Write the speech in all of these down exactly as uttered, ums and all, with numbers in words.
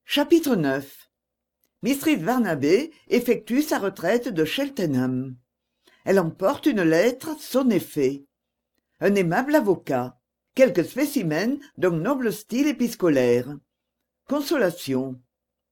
Chapitre neuf. Mistress Barnabé effectue sa retraite de Cheltenham. Elle emporte une lettre, son effet. Un aimable avocat. Quelques spécimens d'un noble style épistolaire. Consolation.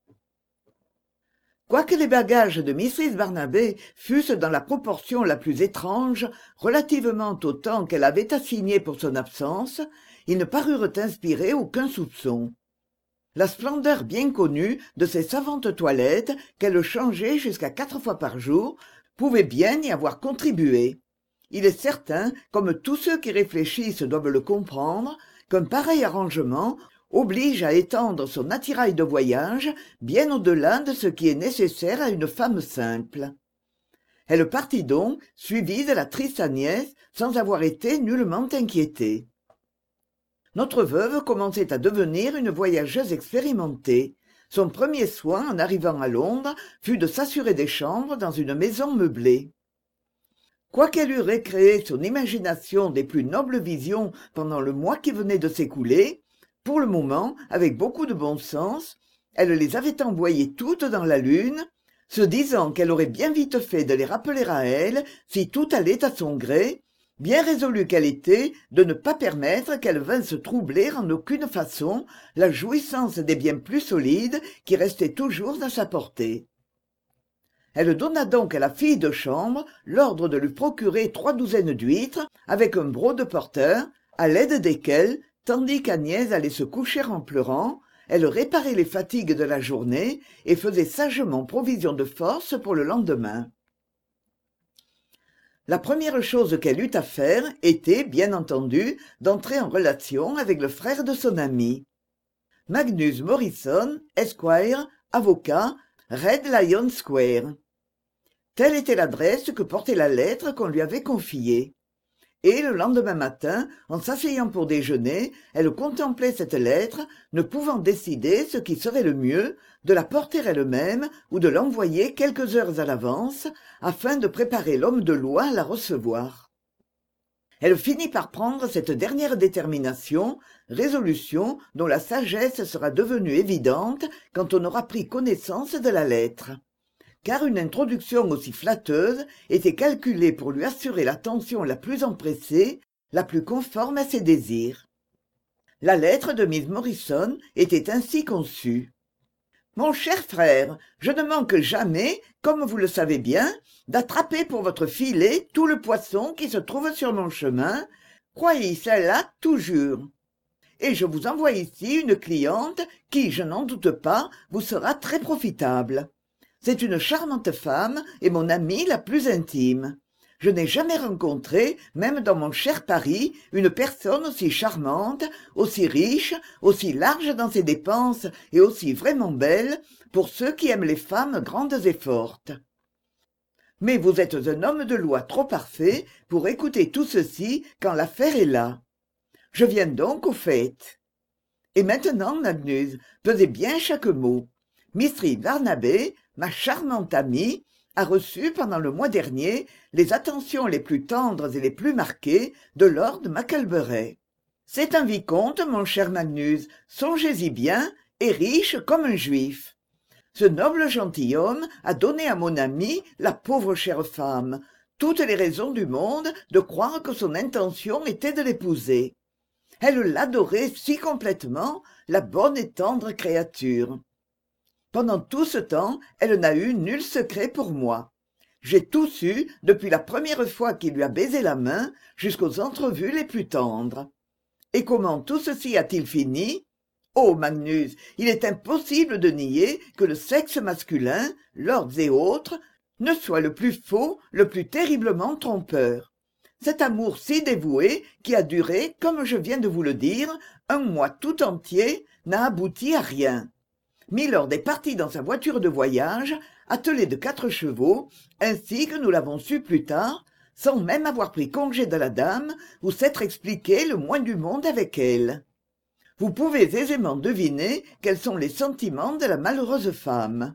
Quoique les bagages de Mistress Barnabé fussent dans la proportion la plus étrange relativement au temps qu'elle avait assigné pour son absence, ils ne parurent inspirer aucun soupçon. La splendeur bien connue de ses savantes toilettes, qu'elle changeait jusqu'à quatre fois par jour, pouvait bien y avoir contribué. Il est certain, comme tous ceux qui réfléchissent doivent le comprendre, qu'un pareil arrangement oblige à étendre son attirail de voyage bien au-delà de ce qui est nécessaire à une femme simple. Elle partit donc, suivie de la triste Agnès, sans avoir été nullement inquiétée. Notre veuve commençait à devenir une voyageuse expérimentée. Son premier soin en arrivant à Londres fut de s'assurer des chambres dans une maison meublée. Quoiqu'elle eût récréé son imagination des plus nobles visions pendant le mois qui venait de s'écouler, pour le moment, avec beaucoup de bon sens, elle les avait envoyées toutes dans la lune, se disant qu'elle aurait bien vite fait de les rappeler à elle si tout allait à son gré, bien résolue qu'elle était de ne pas permettre qu'elle vînt se troubler en aucune façon la jouissance des biens plus solides qui restaient toujours à sa portée. Elle donna donc à la fille de chambre l'ordre de lui procurer trois douzaines d'huîtres avec un broc de porteur, à l'aide desquelles, tandis qu'Agnès allait se coucher en pleurant, elle réparait les fatigues de la journée et faisait sagement provision de force pour le lendemain. La première chose qu'elle eut à faire était, bien entendu, d'entrer en relation avec le frère de son ami. Magnus Morrison, Esquire, avocat, Red Lion Square. Telle était l'adresse que portait la lettre qu'on lui avait confiée. Et le lendemain matin, en s'asseyant pour déjeuner, elle contemplait cette lettre, ne pouvant décider ce qui serait le mieux, de la porter elle-même ou de l'envoyer quelques heures à l'avance, afin de préparer l'homme de loi à la recevoir. Elle finit par prendre cette dernière détermination, résolution dont la sagesse sera devenue évidente quand on aura pris connaissance de la lettre. Car une introduction aussi flatteuse était calculée pour lui assurer l'attention la plus empressée, la plus conforme à ses désirs. La lettre de miss Morrison était ainsi conçue. « Mon cher frère, je ne manque jamais, comme vous le savez bien, d'attraper pour votre filet tout le poisson qui se trouve sur mon chemin, croyez celle-là toujours. Et je vous envoie ici une cliente qui, je n'en doute pas, vous sera très profitable. C'est une charmante femme et mon amie la plus intime. Je n'ai jamais rencontré, même dans mon cher Paris, une personne aussi charmante, aussi riche, aussi large dans ses dépenses et aussi vraiment belle, pour ceux qui aiment les femmes grandes et fortes. Mais vous êtes un homme de loi trop parfait pour écouter tout ceci quand l'affaire est là. Je viens donc au fait. Et maintenant, Magnus, pesez bien chaque mot. Mistress Barnabé, ma charmante amie, a reçu pendant le mois dernier les attentions les plus tendres et les plus marquées de lord Macalbury. C'est un vicomte, mon cher Magnus, songez-y bien, et riche comme un juif. Ce noble gentilhomme a donné à mon amie, la pauvre chère femme, toutes les raisons du monde de croire que son intention était de l'épouser. Elle l'adorait si complètement, la bonne et tendre créature. Pendant tout ce temps, elle n'a eu nul secret pour moi. J'ai tout su, depuis la première fois qu'il lui a baisé la main, jusqu'aux entrevues les plus tendres. Et comment tout ceci a-t-il fini? Oh, Magnus, il est impossible de nier que le sexe masculin, lords et autres, ne soit le plus faux, le plus terriblement trompeur. Cet amour si dévoué, qui a duré, comme je viens de vous le dire, un mois tout entier, n'a abouti à rien. Milord est parti dans sa voiture de voyage, attelée de quatre chevaux, ainsi que nous l'avons su plus tard, sans même avoir pris congé de la dame ou s'être expliqué le moins du monde avec elle. Vous pouvez aisément deviner quels sont les sentiments de la malheureuse femme.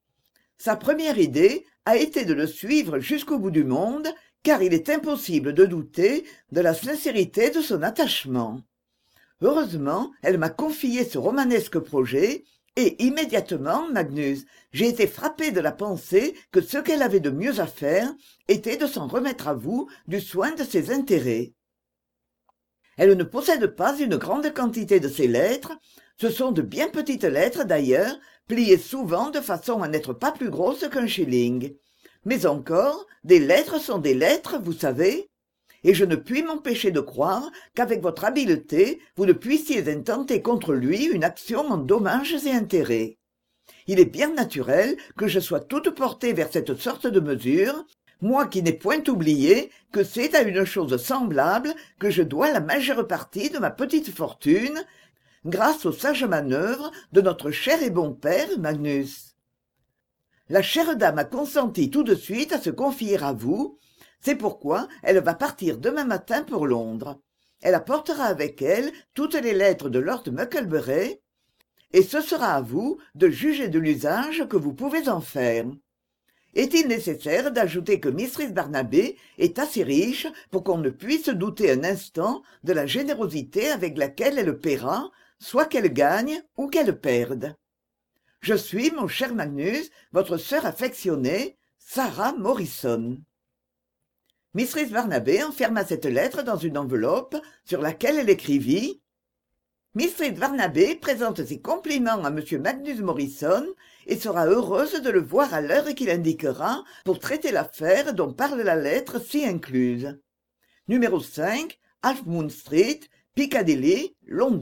Sa première idée a été de le suivre jusqu'au bout du monde, car il est impossible de douter de la sincérité de son attachement. Heureusement, elle m'a confié ce romanesque projet, Et immédiatement, Magnus, j'ai été frappé de la pensée que ce qu'elle avait de mieux à faire était de s'en remettre à vous du soin de ses intérêts. Elle ne possède pas une grande quantité de ces lettres, ce sont de bien petites lettres d'ailleurs, pliées souvent de façon à n'être pas plus grosses qu'un shilling. Mais encore, des lettres sont des lettres, vous savez, et je ne puis m'empêcher de croire qu'avec votre habileté, vous ne puissiez intenter contre lui une action en dommages et intérêts. Il est bien naturel que je sois toute portée vers cette sorte de mesure, moi qui n'ai point oublié que c'est à une chose semblable que je dois la majeure partie de ma petite fortune, grâce aux sages manœuvres de notre cher et bon père Magnus. La chère dame a consenti tout de suite à se confier à vous, c'est pourquoi elle va partir demain matin pour Londres. Elle apportera avec elle toutes les lettres de Lord Mucklebury, et ce sera à vous de juger de l'usage que vous pouvez en faire. Est-il nécessaire d'ajouter que Mistress Barnaby est assez riche pour qu'on ne puisse douter un instant de la générosité avec laquelle elle paiera, soit qu'elle gagne ou qu'elle perde. Je suis, mon cher Magnus, votre sœur affectionnée, Sarah Morrison. Mistress Barnaby enferma cette lettre dans une enveloppe sur laquelle elle écrivit « Mistress Barnaby présente ses compliments à monsieur Magnus Morrison et sera heureuse de le voir à l'heure qu'il indiquera pour traiter l'affaire dont parle la lettre ci incluse. Numéro cinq, Half Moon Street, Piccadilly, London. »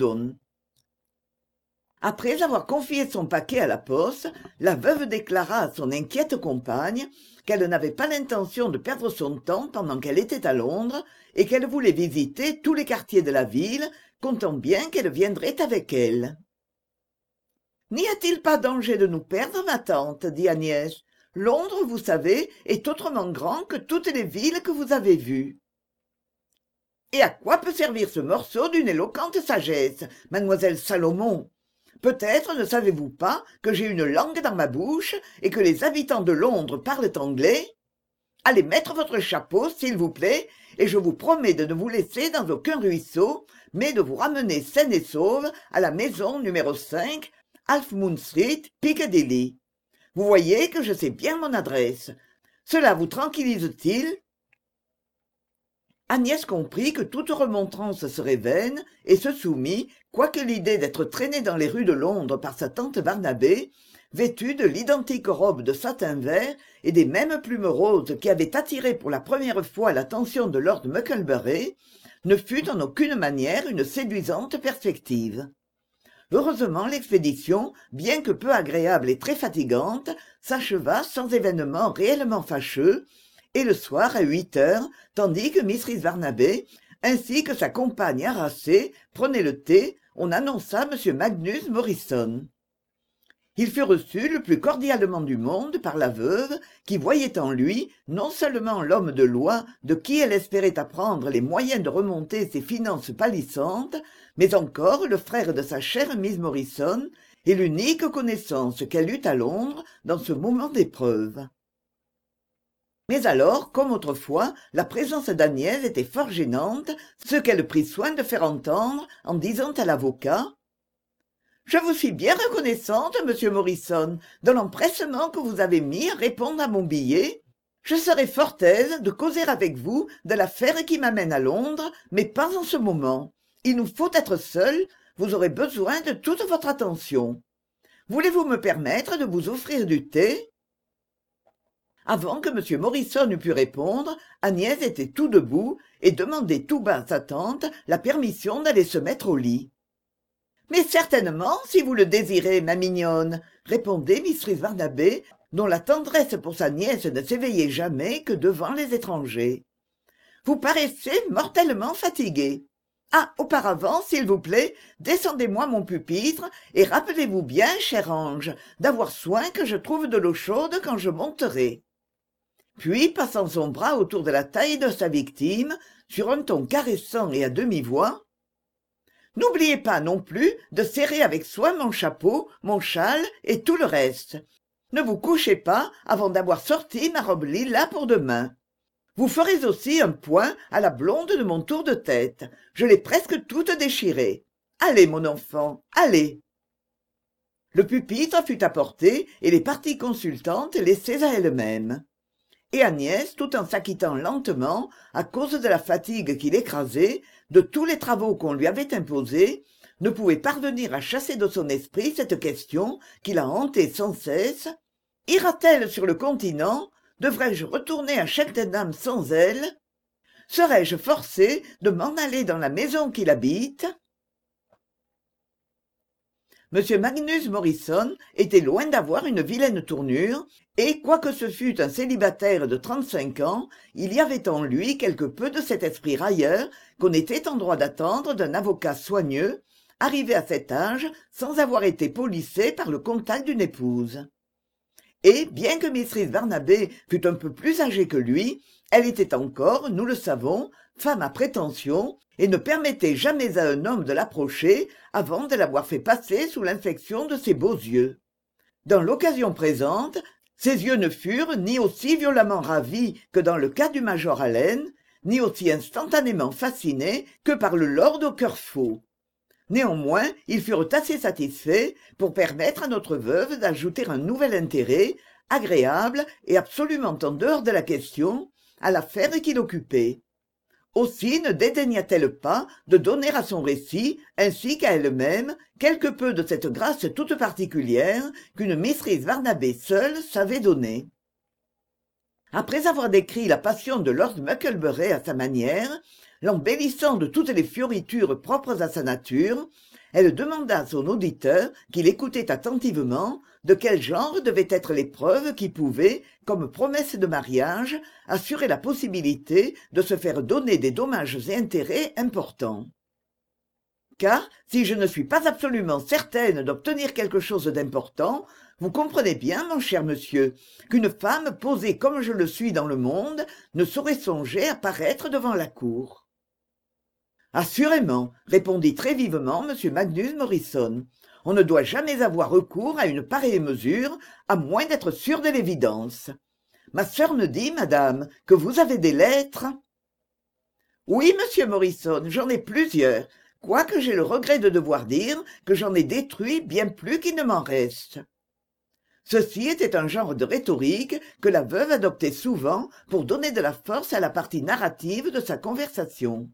Après avoir confié son paquet à la poste, la veuve déclara à son inquiète compagne qu'elle n'avait pas l'intention de perdre son temps pendant qu'elle était à Londres et qu'elle voulait visiter tous les quartiers de la ville, comptant bien qu'elle viendrait avec elle. « N'y a-t-il pas danger de nous perdre, ma tante ?» dit Agnès. « Londres, vous savez, est autrement grand que toutes les villes que vous avez vues. » « Et à quoi peut servir ce morceau d'une éloquente sagesse, mademoiselle Salomon ? Peut-être ne savez-vous pas que j'ai une langue dans ma bouche et que les habitants de Londres parlent anglais ? Allez mettre votre chapeau, s'il vous plaît, et je vous promets de ne vous laisser dans aucun ruisseau, mais de vous ramener saine et sauve à la maison numéro cinq, Half Moon Street, Piccadilly. Vous voyez que je sais bien mon adresse. Cela vous tranquillise-t-il ? » Agnès comprit que toute remontrance serait vaine et se soumit, quoique l'idée d'être traînée dans les rues de Londres par sa tante Barnabé, vêtue de l'identique robe de satin vert et des mêmes plumes roses qui avaient attiré pour la première fois l'attention de lord Mucklebury, ne fut en aucune manière une séduisante perspective. Heureusement l'expédition, bien que peu agréable et très fatigante, s'acheva sans événement réellement fâcheux, et le soir à huit heures, tandis que Mistress Barnaby, ainsi que sa compagne harassée, prenaient le thé, on annonça M. Magnus Morrison. Il fut reçu le plus cordialement du monde par la veuve, qui voyait en lui non seulement l'homme de loi de qui elle espérait apprendre les moyens de remonter ses finances pâlissantes, mais encore le frère de sa chère Miss Morrison, et l'unique connaissance qu'elle eut à Londres dans ce moment d'épreuve. Mais alors, comme autrefois, la présence d'Agnès était fort gênante, ce qu'elle prit soin de faire entendre en disant à l'avocat « Je vous suis bien reconnaissante, monsieur Morrison, de l'empressement que vous avez mis à répondre à mon billet. Je serais fort aise de causer avec vous de l'affaire qui m'amène à Londres, mais pas en ce moment. Il nous faut être seuls, vous aurez besoin de toute votre attention. Voulez-vous me permettre de vous offrir du thé ?» Avant que M. Morrison eût pu répondre, Agnès était tout debout et demandait tout bas à sa tante la permission d'aller se mettre au lit. « Mais certainement, si vous le désirez, ma mignonne, » répondait Mistress Barnaby, dont la tendresse pour sa nièce ne s'éveillait jamais que devant les étrangers. « Vous paraissez mortellement fatiguée. Ah, auparavant, s'il vous plaît, descendez-moi mon pupitre et rappelez-vous bien, chère Ange, d'avoir soin que je trouve de l'eau chaude quand je monterai. » Puis, passant son bras autour de la taille de sa victime, sur un ton caressant et à demi-voix, « N'oubliez pas non plus de serrer avec soin mon chapeau, mon châle et tout le reste. Ne vous couchez pas avant d'avoir sorti ma robe lilas pour demain. Vous ferez aussi un point à la blonde de mon tour de tête. Je l'ai presque toute déchirée. Allez, mon enfant, allez !» Le pupitre fut apporté et les parties consultantes laissées à elles-mêmes. Et Agnès, tout en s'acquittant lentement, à cause de la fatigue qui l'écrasait, de tous les travaux qu'on lui avait imposés, ne pouvait parvenir à chasser de son esprit cette question qui la hantait sans cesse. Ira-t-elle sur le continent? Devrais-je retourner à Cheltenham sans elle? Serais-je forcé de m'en aller dans la maison qu'il habite? M. Magnus Morrison était loin d'avoir une vilaine tournure, et quoique ce fût un célibataire de trente-cinq ans, il y avait en lui quelque peu de cet esprit railleur qu'on était en droit d'attendre d'un avocat soigneux, arrivé à cet âge sans avoir été polissé par le contact d'une épouse. Et, bien que Mrs Barnabé fût un peu plus âgée que lui, elle était encore, nous le savons, femme à prétention, et ne permettait jamais à un homme de l'approcher avant de l'avoir fait passer sous l'infection de ses beaux yeux. Dans l'occasion présente, ses yeux ne furent ni aussi violemment ravis que dans le cas du major Allen, ni aussi instantanément fascinés que par le lord au cœur faux. Néanmoins, ils furent assez satisfaits pour permettre à notre veuve d'ajouter un nouvel intérêt, agréable et absolument en dehors de la question, à l'affaire qui l'occupait. Aussi ne dédaigna-t-elle pas de donner à son récit, ainsi qu'à elle-même, quelque peu de cette grâce toute particulière qu'une Mrs Barnabé seule savait donner. Après avoir décrit la passion de lord Mucklebury à sa manière, l'embellissant de toutes les fioritures propres à sa nature, elle demanda à son auditeur, qui l'écoutait attentivement, de quel genre devaient être les preuves qui pouvaient, comme promesse de mariage, assurer la possibilité de se faire donner des dommages et intérêts importants. Car, si je ne suis pas absolument certaine d'obtenir quelque chose d'important, vous comprenez bien, mon cher monsieur, qu'une femme posée comme je le suis dans le monde ne saurait songer à paraître devant la cour. Assurément, répondit très vivement M. Magnus Morrison. On ne doit jamais avoir recours à une pareille mesure, à moins d'être sûr de l'évidence. Ma sœur me dit, madame, que vous avez des lettres. Oui, monsieur Morrison, j'en ai plusieurs, quoique j'ai le regret de devoir dire que j'en ai détruit bien plus qu'il ne m'en reste. Ceci était un genre de rhétorique que la veuve adoptait souvent pour donner de la force à la partie narrative de sa conversation.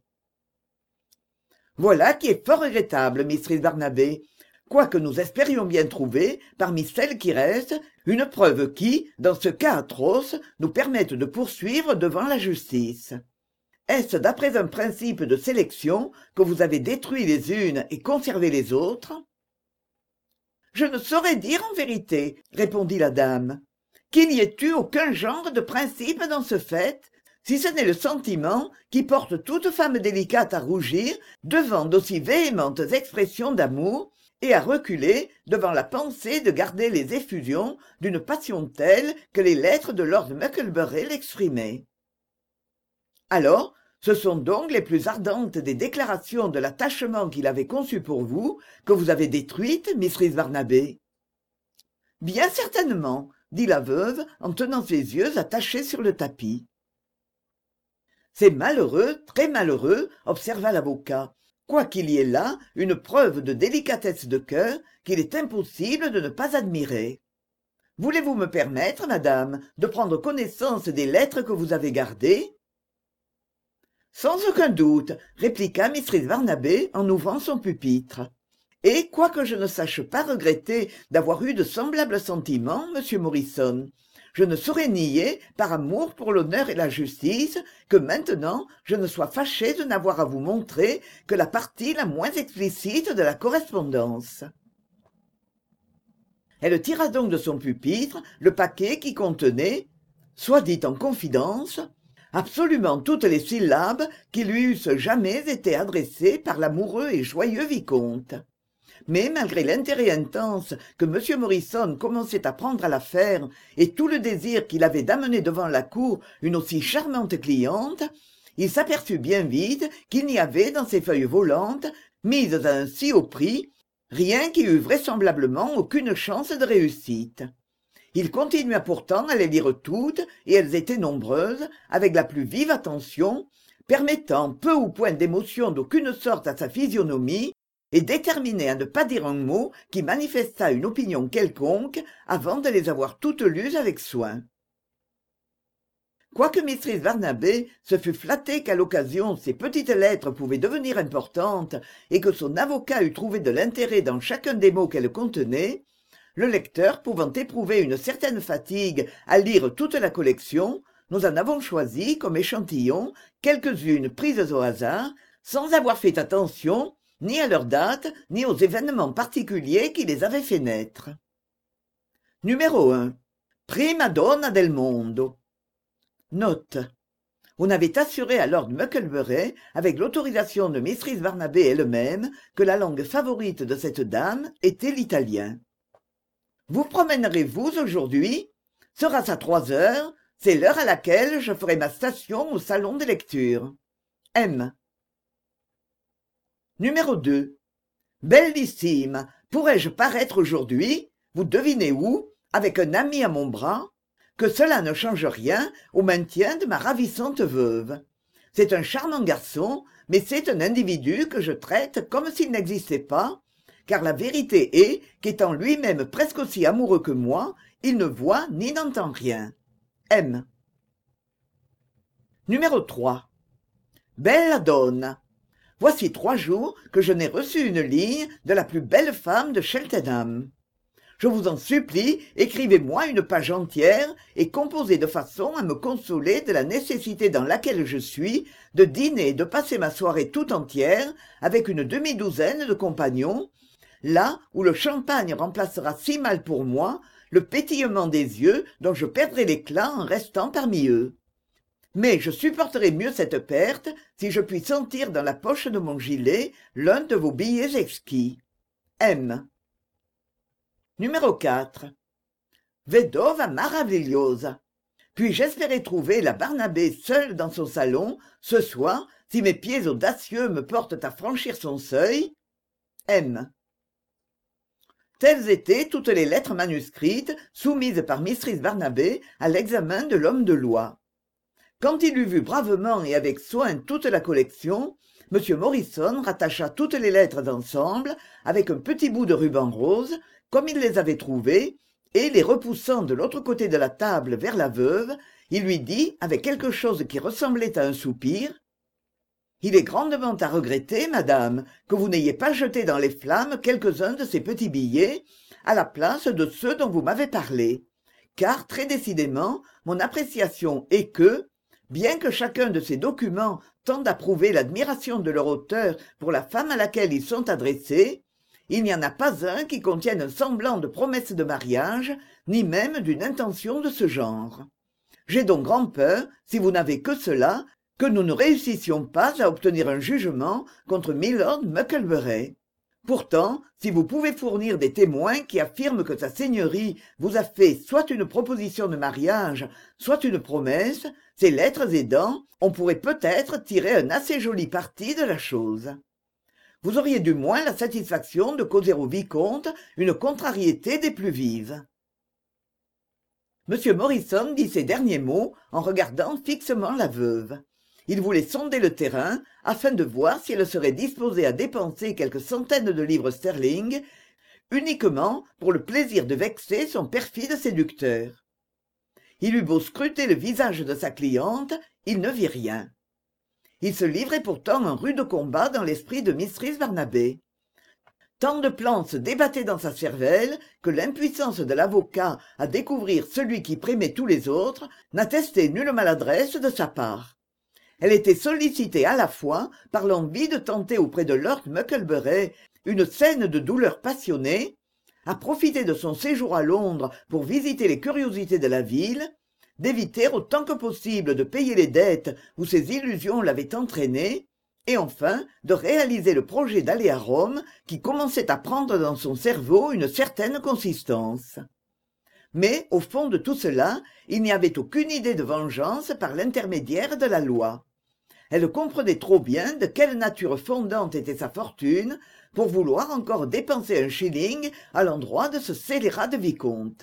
Voilà qui est fort regrettable, mistress Barnabé, quoique nous espérions bien trouver, parmi celles qui restent, une preuve qui, dans ce cas atroce, nous permette de poursuivre devant la justice. Est-ce d'après un principe de sélection que vous avez détruit les unes et conservé les autres? Je ne saurais dire en vérité, répondit la dame, qu'il n'y ait eu aucun genre de principe dans ce fait, si ce n'est le sentiment qui porte toute femme délicate à rougir devant d'aussi véhémentes expressions d'amour et à reculer devant la pensée de garder les effusions d'une passion telle que les lettres de lord Mucklebury l'exprimaient. Alors, ce sont donc les plus ardentes des déclarations de l'attachement qu'il avait conçu pour vous que vous avez détruites, mistress Barnabé? Bien certainement, dit la veuve en tenant ses yeux attachés sur le tapis. C'est malheureux, très malheureux, observa l'avocat, quoiqu'il y ait là une preuve de délicatesse de cœur qu'il est impossible de ne pas admirer. Voulez-vous me permettre, madame, de prendre connaissance des lettres que vous avez gardées? Sans aucun doute, répliqua mistress Barnabé en ouvrant son pupitre. Et, quoique je ne sache pas regretter d'avoir eu de semblables sentiments, monsieur Morrison, je ne saurais nier, par amour pour l'honneur et la justice, que maintenant je ne sois fâché de n'avoir à vous montrer que la partie la moins explicite de la correspondance. Elle tira donc de son pupitre le paquet qui contenait, soit dit en confidence, absolument toutes les syllabes qui lui eussent jamais été adressées par l'amoureux et joyeux vicomte. Mais malgré l'intérêt intense que M. Morrison commençait à prendre à l'affaire et tout le désir qu'il avait d'amener devant la cour une aussi charmante cliente, il s'aperçut bien vite qu'il n'y avait dans ces feuilles volantes, mises à un si haut prix, rien qui eût vraisemblablement aucune chance de réussite. Il continua pourtant à les lire toutes, et elles étaient nombreuses, avec la plus vive attention, permettant peu ou point d'émotion d'aucune sorte à sa physionomie, et déterminée à ne pas dire un mot qui manifestât une opinion quelconque avant de les avoir toutes lues avec soin. Quoique mistress Barnabé se fût flattée qu'à l'occasion ces petites lettres pouvaient devenir importantes et que son avocat eût trouvé de l'intérêt dans chacun des mots qu'elles contenaient, le lecteur pouvant éprouver une certaine fatigue à lire toute la collection, nous en avons choisi comme échantillon quelques-unes prises au hasard, sans avoir fait attention ni à leur date ni aux événements particuliers qui les avaient fait naître. Numéro un. Prima donna del mondo. Note. On avait assuré à lord Mucklebury, avec l'autorisation de mistress Barnabé elle-même, que la langue favorite de cette dame était l'italien. Vous promènerez-vous aujourd'hui? Sera-ce à trois heures? C'est l'heure à laquelle je ferai ma station au salon des lectures. M. Numéro deux. Bellissime. Pourrais-je paraître aujourd'hui? Vous devinez où? Avec un ami à mon bras? Que cela ne change rien au maintien de ma ravissante veuve. C'est un charmant garçon, mais c'est un individu que je traite comme s'il n'existait pas, car la vérité est qu'étant lui-même presque aussi amoureux que moi, il ne voit ni n'entend rien. M. Numéro trois. Bella donna. Voici trois jours que je n'ai reçu une ligne de la plus belle femme de Cheltenham. Je vous en supplie, écrivez-moi une page entière et composez de façon à me consoler de la nécessité dans laquelle je suis de dîner et de passer ma soirée tout entière avec une demi-douzaine de compagnons, là où le champagne remplacera si mal pour moi le pétillement des yeux dont je perdrai l'éclat en restant parmi eux. Mais je supporterai mieux cette perte si je puis sentir dans la poche de mon gilet l'un de vos billets exquis. M. Numéro quatre. Vedova maravigliosa. Puis-je espérer trouver la Barnabé seule dans son salon, ce soir, si mes pieds audacieux me portent à franchir son seuil? M. Telles étaient toutes les lettres manuscrites soumises par mistress Barnabé à l'examen de l'homme de loi. Quand il eut vu bravement et avec soin toute la collection, M. Morrison rattacha toutes les lettres ensemble avec un petit bout de ruban rose, comme il les avait trouvées, et, les repoussant de l'autre côté de la table vers la veuve, il lui dit, avec quelque chose qui ressemblait à un soupir, « Il est grandement à regretter, madame, que vous n'ayez pas jeté dans les flammes quelques-uns de ces petits billets, à la place de ceux dont vous m'avez parlé, car, très décidément, mon appréciation est que, bien que chacun de ces documents tende à prouver l'admiration de leur auteur pour la femme à laquelle ils sont adressés, il n'y en a pas un qui contienne un semblant de promesse de mariage, ni même d'une intention de ce genre. J'ai donc grand-peur, si vous n'avez que cela, que nous ne réussissions pas à obtenir un jugement contre milord Mucklebury. Pourtant, si vous pouvez fournir des témoins qui affirment que sa seigneurie vous a fait soit une proposition de mariage, soit une promesse, ces lettres aidant, on pourrait peut-être tirer un assez joli parti de la chose. Vous auriez du moins la satisfaction de causer au vicomte une contrariété des plus vives. M. Morrison dit ces derniers mots en regardant fixement la veuve. Il voulait sonder le terrain afin de voir si elle serait disposée à dépenser quelques centaines de livres sterling uniquement pour le plaisir de vexer son perfide séducteur. Il eut beau scruter le visage de sa cliente, il ne vit rien. Il se livrait pourtant un rude combat dans l'esprit de mistress Barnabé. Tant de plans se débattaient dans sa cervelle que l'impuissance de l'avocat à découvrir celui qui primait tous les autres n'attestait nulle maladresse de sa part. Elle était sollicitée à la fois par l'envie de tenter auprès de lord Mucklebury une scène de douleur passionnée, à profiter de son séjour à Londres pour visiter les curiosités de la ville, d'éviter autant que possible de payer les dettes où ses illusions l'avaient entraîné, et enfin de réaliser le projet d'aller à Rome qui commençait à prendre dans son cerveau une certaine consistance. Mais, au fond de tout cela, il n'y avait aucune idée de vengeance par l'intermédiaire de la loi. Elle comprenait trop bien de quelle nature fondante était sa fortune pour vouloir encore dépenser un shilling à l'endroit de ce scélérat de vicomte.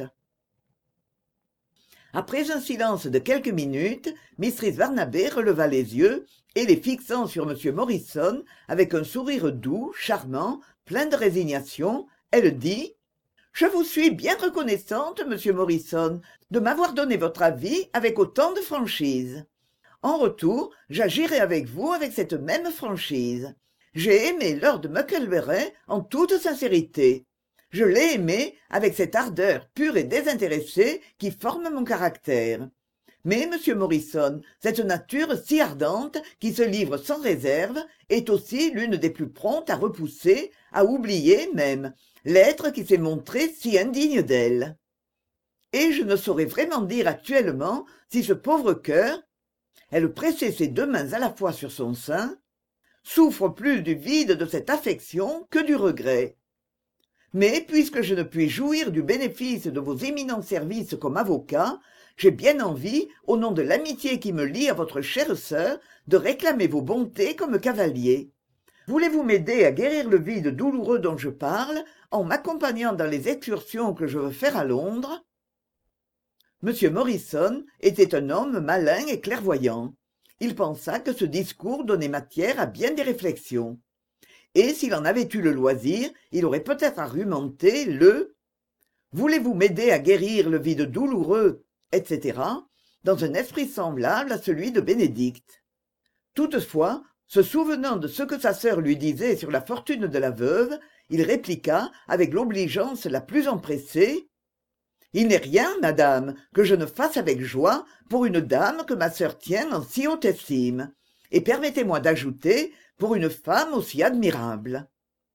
Après un silence de quelques minutes, mistress Barnabé releva les yeux et, les fixant sur M. Morrison avec un sourire doux, charmant, plein de résignation, elle dit « Je vous suis bien reconnaissante, monsieur Morrison, de m'avoir donné votre avis avec autant de franchise. En retour, j'agirai avec vous avec cette même franchise. J'ai aimé Lord Mucklebury en toute sincérité. Je l'ai aimé avec cette ardeur pure et désintéressée qui forme mon caractère. Mais, monsieur Morrison, cette nature si ardente, qui se livre sans réserve, est aussi l'une des plus promptes à repousser, à oublier même, l'être qui s'est montré si indigne d'elle. Et je ne saurais vraiment dire actuellement si ce pauvre cœur, elle pressait ses deux mains à la fois sur son sein, souffre plus du vide de cette affection que du regret. Mais puisque je ne puis jouir du bénéfice de vos éminents services comme avocat, j'ai bien envie, au nom de l'amitié qui me lie à votre chère sœur, de réclamer vos bontés comme cavalier. Voulez-vous m'aider à guérir le vide douloureux dont je parle, en m'accompagnant dans les excursions que je veux faire à Londres ?» Monsieur Morrison était un homme malin et clairvoyant. Il pensa que ce discours donnait matière à bien des réflexions. Et s'il en avait eu le loisir, il aurait peut-être argumenté le « Voulez-vous m'aider à guérir le vide douloureux ?» et cetera, dans un esprit semblable à celui de Bénédicte. Toutefois, se souvenant de ce que sa sœur lui disait sur la fortune de la veuve, il répliqua avec l'obligeance la plus empressée « Il n'est rien, madame, que je ne fasse avec joie pour une dame que ma sœur tient en si haute estime, et permettez-moi d'ajouter, pour une femme aussi admirable. »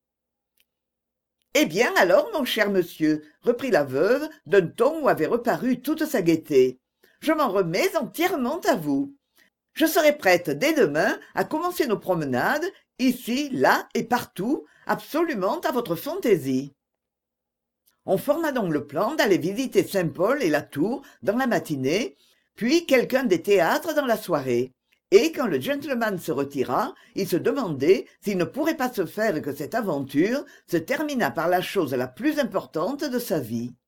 « Eh bien alors, mon cher monsieur, reprit la veuve, d'un ton où avait reparu toute sa gaieté, je m'en remets entièrement à vous. Je serai prête dès demain à commencer nos promenades, ici, là et partout, absolument à votre fantaisie. » On forma donc le plan d'aller visiter Saint-Paul et la Tour dans la matinée, puis quelqu'un des théâtres dans la soirée. Et quand le gentleman se retira, il se demandait s'il ne pourrait pas se faire que cette aventure se terminât par la chose la plus importante de sa vie.